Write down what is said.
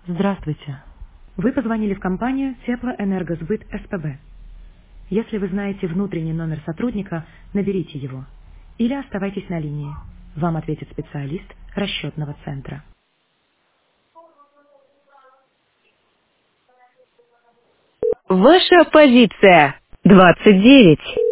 Здравствуйте. Вы позвонили в компанию Теплоэнергосбыт СПБ. Если вы знаете внутренний номер сотрудника, наберите его. Или оставайтесь на линии. Вам ответит специалист расчетного центра. Ваша позиция 29.